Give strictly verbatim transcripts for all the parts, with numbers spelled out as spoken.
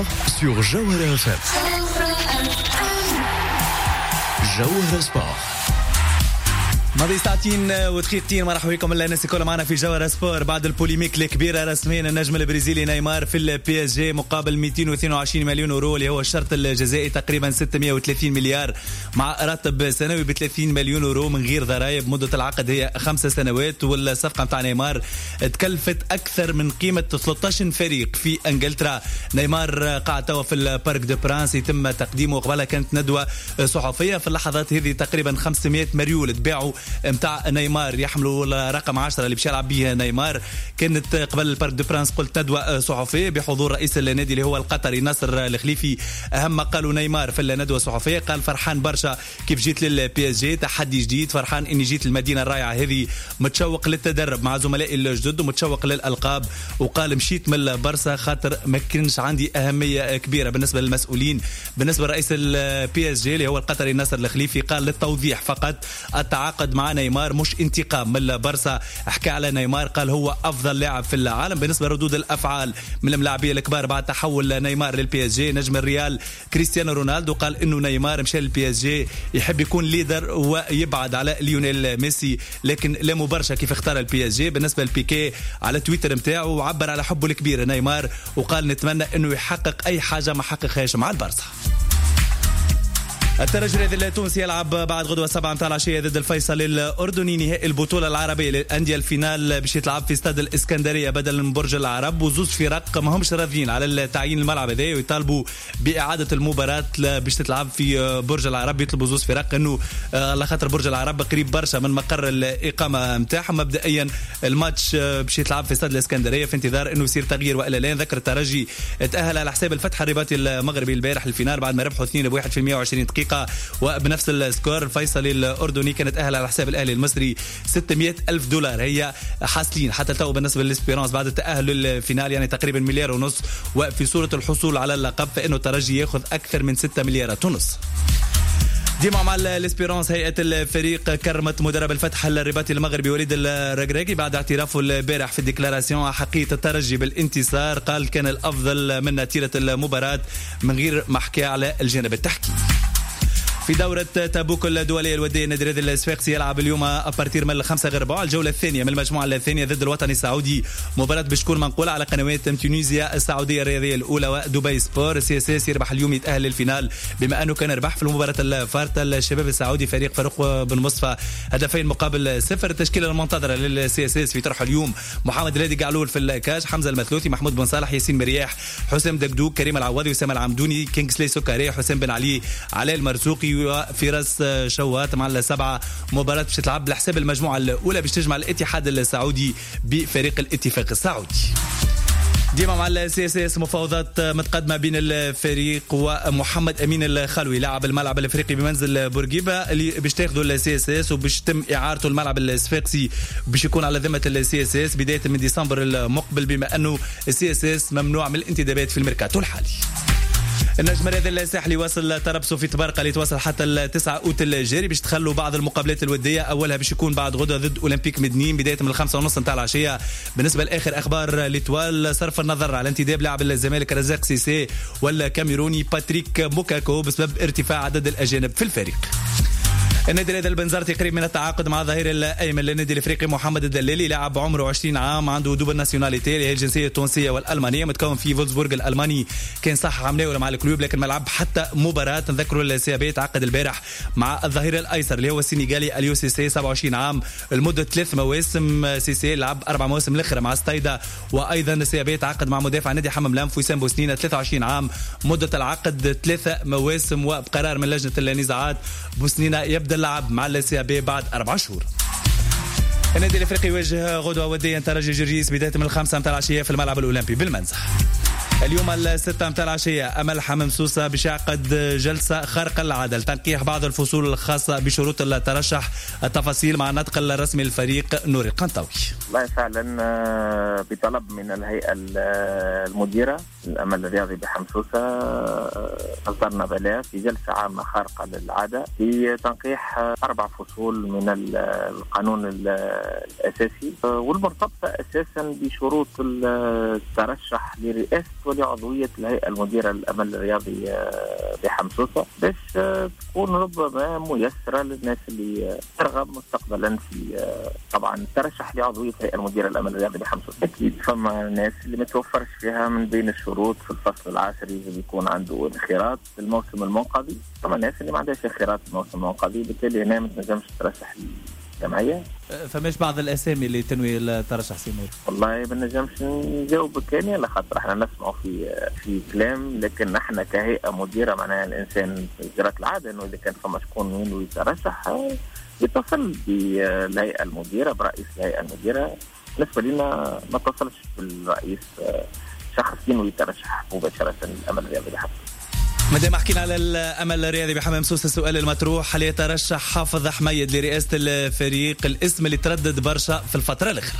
sur Jawhara F M. Jawhara Sport. ماضي ساعتين ودقيقتين. مرحبا بكم الناس الكل معنا في جوهرة سبور. بعد البوليميك الكبيرة رسميا النجم البرازيلي نيمار في البي اس جي مقابل مئتين واثنين وعشرين مليون يورو اللي هو الشرط الجزائي تقريبا ستمئة وثلاثين مليار مع راتب سنوي ب ثلاثين مليون يورو من غير ضرائب. مدة العقد هي خمس سنوات والصفقة متاع نيمار تكلفت أكثر من قيمة ثلاثة عشر فريق في انجلترا. نيمار قاعد توا في البارك دو برانس يتم تقديمه. قبلها كانت ندوة صحفية في اللحظات هذه تقريبا خمسمئة مريول تباعوا متاع نيمار يحملوا رقم عشرة اللي باش يلعب به نيمار. كانت قبل البارك دو برانس قلت ندوة صحفية بحضور رئيس النادي اللي هو القطري ناصر الخليفي. أهم ما قالوا نيمار في الندوة الصحفية قال فرحان برشا كيف جيت للبي اس جي، تحدي جديد، فرحان اني جيت المدينة الرائعة هذه، متشوق للتدرب مع زملائي الجدد ومتشوق للألقاب. وقال مشيت من البرسا خاطر ما كانش عندي أهمية كبيرة بالنسبة للمسؤولين. بالنسبة لرئيس البي اس جي اللي هو القطري ناصر الخليفي قال للتوضيح فقط التعاقد مع نيمار مش انتقام من البرسا. حكى على نيمار قال هو افضل لاعب في العالم. بالنسبه لردود الافعال من الملاعبيه الكبار بعد تحول نيمار للبي اس جي، نجم الريال كريستيانو رونالدو قال انه نيمار مشى للبي اس جي يحب يكون ليدر ويبعد على ليونيل ميسي، لكن لا مبرشة كيف اختار البي اس جي. بالنسبه لبيكي على تويتر نتاعو عبر على حبه الكبير نيمار وقال نتمنى انه يحقق اي حاجه ما حققهاش مع البرسا. الترجي التونسي يلعب بعد غدوة سبعة متاع العشية ضد الفيصل الأردني نهائي البطولة العربية للأندية. الفينال باش يتلعب في استاد الإسكندرية بدل من برج العرب، وزوز فرق ما همش راضيين على التعيين الملعب هذا ويطالبوا بإعادة المباراة باش تتلعب في برج العرب. يطلبوا زوز فرق انه على خاطر برج العرب قريب برشا من مقر الإقامة نتاعهم. مبدئيا الماتش باش يتلعب في استاد الإسكندرية في انتظار انه يصير تغيير والا لا. ذكر الترجي تأهل على حساب الفتح الرباطي المغربي البارح الفينال بعد ما ربحوا اثنين بواحد في مئة وعشرين دقيقة وبنفس السكور. الفيصل الأردني كانت أهل على حساب الأهلي المصري ستمئة ألف دولار. هي حاصلين حتى تو بالنسبة للإسبيرانس بعد التأهل للفينال يعني تقريبا مليار ونص، وفي صورة الحصول على اللقب فإنه الترجي يأخذ أكثر من ستة مليارات ونص. ديما مع الاسبيرانس هيئة الفريق كرمت مدرب الفتح الرباطي المغربي وليد الرقراقي بعد اعترافه البارح في الديكلاراسيون حقية الترجي بالانتصار. قال كان الأفضل من نتيجة المباراة من غير ما حكى على الجانب التحكيمي. في دورة تابوك الدولية الودية النادي الرياضي الصفاقسي يلعب اليوم أبارتير من الخمسة غير ربع الجولة الثانية من المجموعة الثانية ضد الوطني السعودي. مباراة باش تكون منقولة على قنوات تونيزيا السعودية الرياضية الأولى ودبي سبور. سي اس اس يربح اليوم يتأهل للفينال بما أنه كان ربح في المباراة الفارطة الشباب السعودي فريق فاروق بن مصطفى هدفين مقابل صفر. التشكيلة المنتظرة للسي اس اس في طرح اليوم محمد الهادي قعلول في الكاش، حمزة المثلوثي، محمود بن صالح، ياسين مرياح، حسام دقدوق، كريم العوضي، وسام العمدوني، كينغسلي سكري، حسام بن علي، علاء المرزوقي وفراس شوات مع السبعة. مباراة باش تلعب لحساب المجموعة الأولى باش تجمع الاتحاد السعودي بفريق الاتفاق السعودي. ديما مع السي اس اس مفاوضات متقدمه بين الفريق ومحمد امين الخلوي لاعب الملعب الافريقي بمنزل بورقيبه اللي باش تاخذوا السي اس اس وباش تم اعارته الملعب الصفاقسي باش يكون على ذمه السي اس اس بدايه من ديسمبر المقبل بما انه السي اس اس ممنوع من الانتدابات في الميركاتو الحالي. النجم الرياضي الساحلي واصل تربصه في تبارقة اللي توصل حتى التسعة أوت الجاري باش تخلوا بعض المقابلات الودية. أولها باش يكون بعد غدوة ضد أولمبيك مدنين بداية من الخمسة ونص نتاع العشية. بالنسبة لآخر أخبار ليتوال صرف النظر على انتداب لاعب الزمالك رزاق سيسي والكاميروني باتريك موكاكو بسبب ارتفاع عدد الأجانب في الفريق. النادي الرياضي البنزرتي قريب من التعاقد مع ظهير الايمن للنادي الافريقي محمد الدلالي. لاعب عمره عشرين عام عنده دوبل ناسيوناليتي اللي هي الجنسيه التونسيه والالمانيه، متكون في فولسبورغ الالماني. كان صح عمليه مع الكلوب لكن ما لعب حتى مباراه. نذكروا السيابي تعاقد البارح مع الظهير الايسر اللي هو السنغالي اليو سي سي سبعة وعشرين عام لمده ثلاث مواسم. سي سي لعب اربع مواسم الاخرى مع ستايدا. وايضا السيابي تعاقد مع مدافع نادي حمام لام وسام بوسنينه ثلاثة وعشرين عام مده العقد ثلاثه مواسم، وبقرار من لجنه النزاعات بوسنينه يبدا اللعب مع السيابي بعد أربع شهور. النادي الافريقي يواجه غدوه وديا ترجي جرجيس بدايه من الخامسه متاع العشيه في الملعب الاولمبي بالمنزح. اليوم الستة متاع العشية أمل حمام سوسة باش يعقد جلسة خارق العادة لتنقيح بعض الفصول الخاصة بشروط الترشح. التفاصيل مع النطق الرسمي للفريق نور القنطاوي. والله فعلا بطلب من الهيئة المديرة الأمل الرياضي بحمسوسة أصدرنا بلاغ في جلسة عامة خارقة للعادة في تنقيح أربع فصول من القانون الأساسي والمرتبطة أساسا بشروط الترشح لرئاسة تولي عضوية الهيئة المديرة للأمل الرياضي بحمصوصة باش تكون ربما ميسرة للناس اللي ترغب مستقبلا في طبعا الترشح لعضوية الهيئة المديرة للأمل الرياضي بحمصوصة. أكيد فما ناس اللي ما توفرش فيها من بين الشروط في الفصل العاشري اللي يكون عنده انخراط في الموسم المنقضي، فما ناس اللي ما عندهاش انخراط في الموسم المنقضي بالتالي هنا ما تنجمش ترشح جمعية. فماش بعض الأسامي اللي تنوي الترشح سيمور؟ والله ما نجمش نجاوب كاني لخاطر احنا نسمعوا في في كلام، لكن احنا كهيئة مديرة معناها الإنسان جرت العادة إنه إذا كان فما شكون ينوي يترشح يتصل بالهيئة المديرة برئيس الهيئة المديرة. بالنسبة لنا ما اتصلش بالرئيس شخص ينوي يترشح مباشرة للأمل الرياضي بحمص. مادام حكينا على الأمل الرياضي بحمص، السؤال المطروح: هل يترشح حافظ حميد لرئاسة الفريق؟ الاسم اللي تردد برشا في الفترة الأخيرة.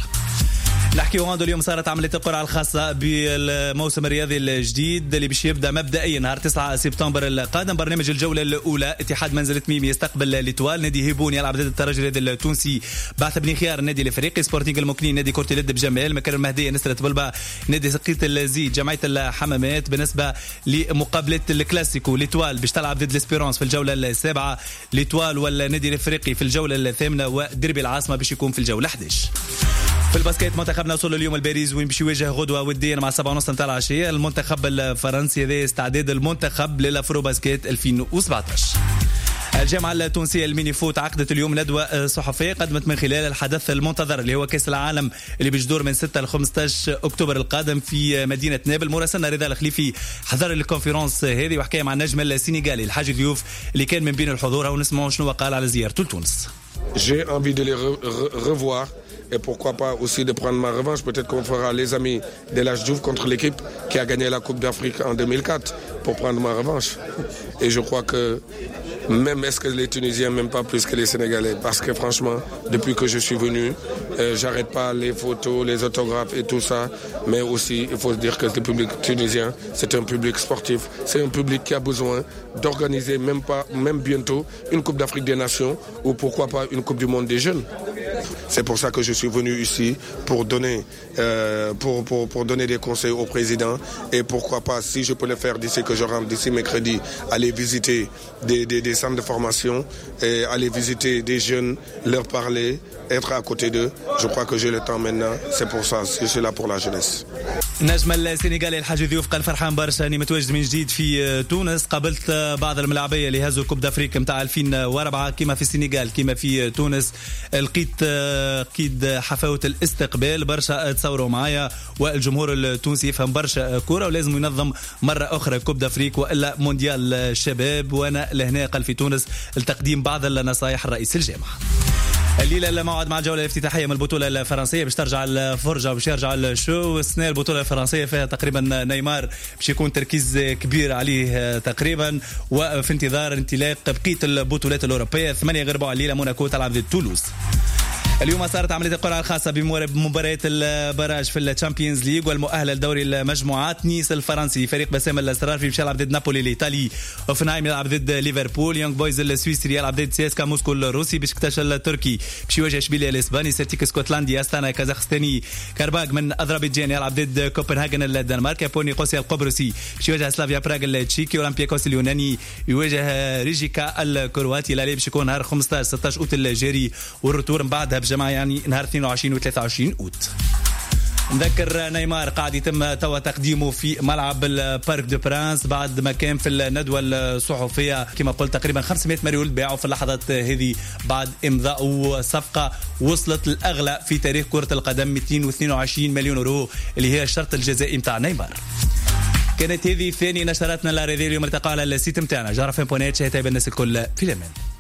نحكيو عنده اليوم صارت عملية القرعة الخاصة بالموسم الرياضي الجديد اللي باش يبدأ مبدئيا نهار تسعة سبتمبر القادم. برنامج الجولة الأولى: اتحاد منزل تميم يستقبل ليتوال، نادي هيبون يلعب ضد الترجي الرياضي التونسي، بعث بن خيار النادي الافريقي، سبورتينغ المكنين نادي كرة اليد بجمال، مكان المهدية نسرة بلبع نادي سقيط الزيد، جمعية الحمامات. بالنسبة لمقابلة الكلاسيكو ليتوال باش تلعب ضد الاسبيرونس في الجولة السابعة، ليتوال والنادي الافريقي في الجولة الثامنة، ودربي العاصمة باش يكون في الجولة أحد عشر. في الباسكيت منتخبنا وصل اليوم الباريس وين باش يواجه غدوه وديا مع سبعة ونص نتاع العشيه المنتخب الفرنسي. هذا استعداد المنتخب للافرو باسكيت ألفين وسبعطاش. الجامعة التونسية الميني فوت عقدت اليوم ندوة صحفية قدمت من خلال الحدث المنتظر اللي هو كأس العالم اللي بيجدور من ستة ل خمسة عشر أكتوبر القادم في مدينة نابل. مراسلنا رضا الخليفي حضر الكونفرنس هذه وحكى مع النجم السينيغالي الحاج ضيوف اللي كان من بين الحضور، ونسمعوا شنو قال على زيارته لتونس. J'ai envie de les re- re- revoir et pourquoi pas aussi de prendre ma revanche. Peut-être qu'on fera les amis de l'H Diouf contre l'équipe qui a gagné la Coupe d'Afrique en deux mille quatre pour prendre ma revanche. Et je crois que même est-ce que les Tunisiens m'aiment pas plus que les Sénégalais, parce que franchement, depuis que je suis venu, euh, j'arrête pas les photos, les autographes et tout ça. Mais aussi, il faut se dire que le public tunisien, c'est un public sportif. C'est un public qui a besoin d'organiser même pas, même bientôt, une Coupe d'Afrique des Nations ou pourquoi pas une Coupe du Monde des jeunes. C'est pour ça que je suis venu ici pour donner, euh, pour, pour, pour donner des conseils au président et pourquoi pas, si je peux le faire d'ici que je rentre d'ici mercredi, aller visiter des, des, des centres de formation et aller visiter des jeunes, leur parler, être à côté d'eux. Je crois que j'ai le temps maintenant. C'est pour ça, je suis là pour la jeunesse. النجم السنغالي الحاج ضيوف قال فرحان برشا اني متواجد من جديد في تونس. قابلت بعض الملاعبيه اللي هزوا الكوب دافريك نتاع ألفين وأربعة كما في السنغال كما في تونس. لقيت اكيد حفاوه الاستقبال برشا تصوروا معايا، والجمهور التونسي يفهم برشا كوره ولازم ينظم مره اخرى كوب دافريك والا مونديال الشباب. وانا لهنا قال في تونس لتقديم بعض النصائح الرئيس الجامعه. الليله الموعد مع الجوله الافتتاحيه من البطوله الفرنسيه باش ترجع الفرجه وباش يرجع الشو. السنه البطوله الفرنسيه فيها تقريبا نيمار باش يكون تركيز كبير عليه تقريبا، وفي انتظار انطلاق بقيه البطولات الاوروبيه. ثمانيه غير ربع الليله موناكو تلعب ضد تولوز. اليوم صارت عملية القرعة الخاصة بمباريات البراج في الشامبيونز ليج والمؤهلة لدوري المجموعات. نيس الفرنسي فريق بسام الأسرار باش يلعب ضد نابولي الإيطالي، اوفنهايم يلعب ضد ليفربول، يونغ بويز السويسري يلعب ضد سيسكا موسكو الروسي، بشكتاش التركي باش يواجه اشبيلية الإسباني، سيرتيك اسكتلندي أستانا كازاخستاني، كارباغ من أذربيجان يلعب ضد كوبنهاجن الدنمارك، يابوني قوسيا القبرصي باش يواجه سلافيا براغ التشيكي، اولمبياكوس اليوناني يواجه ريجيكا الكرواتي. لا باش يكون نهار خمسطاش ستطاش اوت الجاري، والرتور من بعدها بجماعة يعني نهار اثنين وعشرين و ثلاثة وعشرين اوت. نذكر نيمار قاعد يتم توا تقديمه في ملعب البارك دو برانس بعد ما كان في الندوة الصحفية كما قلت تقريبا خمسمائة مريول باعوا في اللحظات هذه بعد إمضاء صفقة وصلت الأغلى في تاريخ كرة القدم مئتين واثنين وعشرين مليون يورو اللي هي الشرط الجزائي متاع نيمار. كانت هذه ثاني نشراتنا الرياضية اليوم. التقى على السيت متاعنا جارفين بونيت. شهيتها بالناس الكل في الأمان.